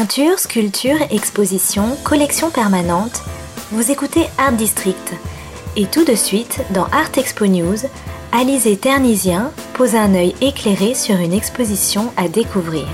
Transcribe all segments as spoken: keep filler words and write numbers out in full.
Peinture, sculpture, exposition, collection permanente, vous écoutez Art District. Et tout de suite, dans Art Expo News, Alizé Ternisien pose un œil éclairé sur une exposition à découvrir.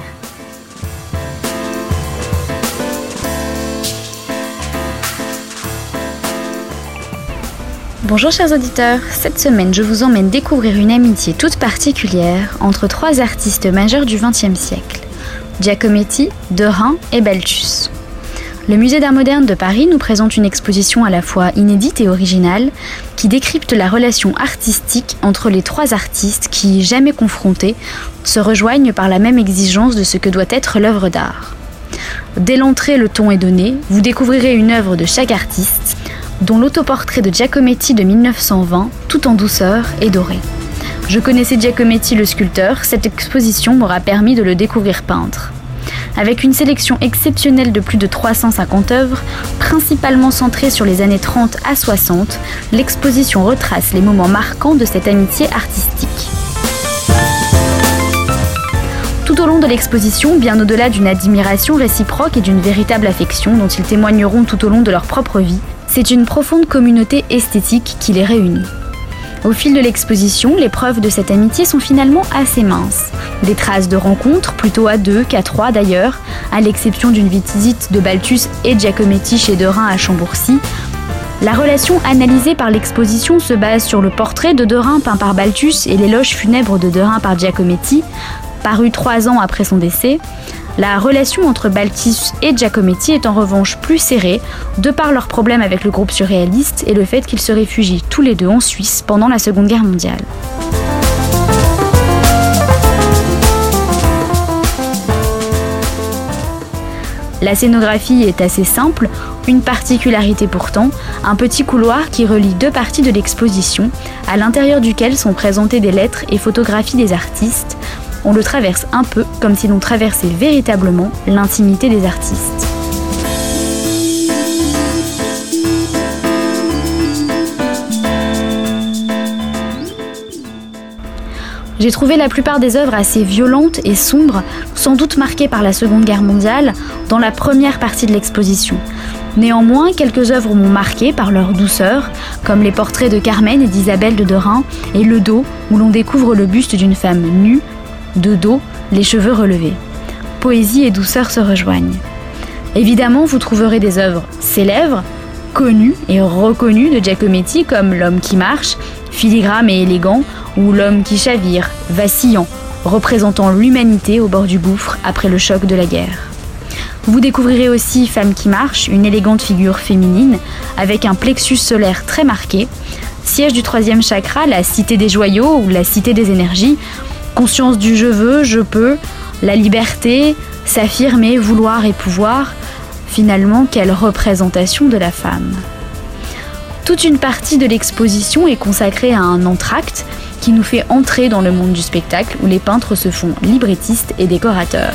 Bonjour chers auditeurs, cette semaine je vous emmène découvrir une amitié toute particulière entre trois artistes majeurs du vingtième siècle, Giacometti, Derain et Balthus. Le Musée d'Art Moderne de Paris nous présente une exposition à la fois inédite et originale qui décrypte la relation artistique entre les trois artistes qui, jamais confrontés, se rejoignent par la même exigence de ce que doit être l'œuvre d'art. Dès l'entrée, le ton est donné, vous découvrirez une œuvre de chaque artiste, dont l'autoportrait de Giacometti de mille neuf cent vingt, tout en douceur et doré. Je connaissais Giacometti le sculpteur, cette exposition m'aura permis de le découvrir peintre. Avec une sélection exceptionnelle de plus de trois cent cinquante œuvres, principalement centrées sur les années trente à soixante, l'exposition retrace les moments marquants de cette amitié artistique. Tout au long de l'exposition, bien au-delà d'une admiration réciproque et d'une véritable affection dont ils témoigneront tout au long de leur propre vie, c'est une profonde communauté esthétique qui les réunit. Au fil de l'exposition, les preuves de cette amitié sont finalement assez minces. Des traces de rencontres, plutôt à deux qu'à trois d'ailleurs, à l'exception d'une visite de Balthus et Giacometti chez Derain à Chambourcy. La relation analysée par l'exposition se base sur le portrait de Derain peint par Balthus et l'éloge funèbre de Derain par Giacometti, paru trois ans après son décès. La relation entre Balthus et Giacometti est en revanche plus serrée, de par leurs problèmes avec le groupe surréaliste et le fait qu'ils se réfugient tous les deux en Suisse pendant la Seconde Guerre mondiale. La scénographie est assez simple, une particularité pourtant, un petit couloir qui relie deux parties de l'exposition, à l'intérieur duquel sont présentées des lettres et photographies des artistes. On le traverse un peu comme si l'on traversait véritablement l'intimité des artistes. J'ai trouvé la plupart des œuvres assez violentes et sombres, sans doute marquées par la Seconde Guerre mondiale, dans la première partie de l'exposition. Néanmoins, quelques œuvres m'ont marqué par leur douceur, comme les portraits de Carmen et d'Isabelle de Derain, et Le dos, où l'on découvre le buste d'une femme nue, de dos, les cheveux relevés. Poésie et douceur se rejoignent. Évidemment, vous trouverez des œuvres célèbres, connues et reconnues de Giacometti comme L'homme qui marche, filigrane et élégant, ou L'homme qui chavire, vacillant, représentant l'humanité au bord du gouffre après le choc de la guerre. Vous découvrirez aussi Femme qui marche, une élégante figure féminine, avec un plexus solaire très marqué, siège du troisième chakra, la cité des joyaux ou la cité des énergies, conscience du je veux, je peux, la liberté, s'affirmer, vouloir et pouvoir. Finalement, quelle représentation de la femme. Toute une partie de l'exposition est consacrée à un entracte qui nous fait entrer dans le monde du spectacle où les peintres se font librettistes et décorateurs.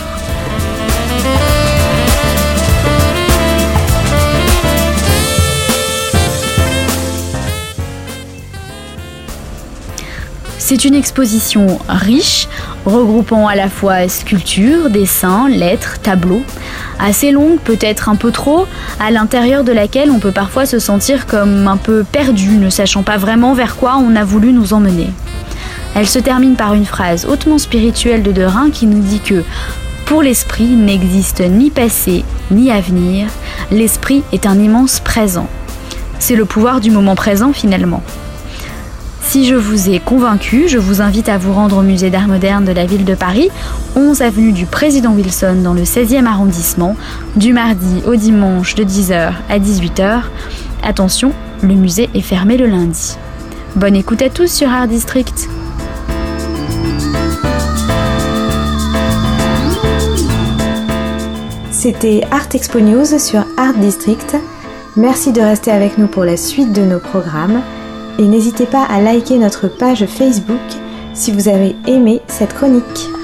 C'est une exposition riche, regroupant à la fois sculptures, dessins, lettres, tableaux, assez longue, peut-être un peu trop, à l'intérieur de laquelle on peut parfois se sentir comme un peu perdu, ne sachant pas vraiment vers quoi on a voulu nous emmener. Elle se termine par une phrase hautement spirituelle de Derain qui nous dit que « Pour l'esprit n'existe ni passé ni avenir, l'esprit est un immense présent ». C'est le pouvoir du moment présent finalement. Si je vous ai convaincu, je vous invite à vous rendre au Musée d'Art Moderne de la ville de Paris, onze avenue du Président Wilson dans le seizième arrondissement, du mardi au dimanche de dix heures à dix-huit heures. Attention, le musée est fermé le lundi. Bonne écoute à tous sur Art District. C'était Art Expo News sur Art District. Merci de rester avec nous pour la suite de nos programmes. Et n'hésitez pas à liker notre page Facebook si vous avez aimé cette chronique.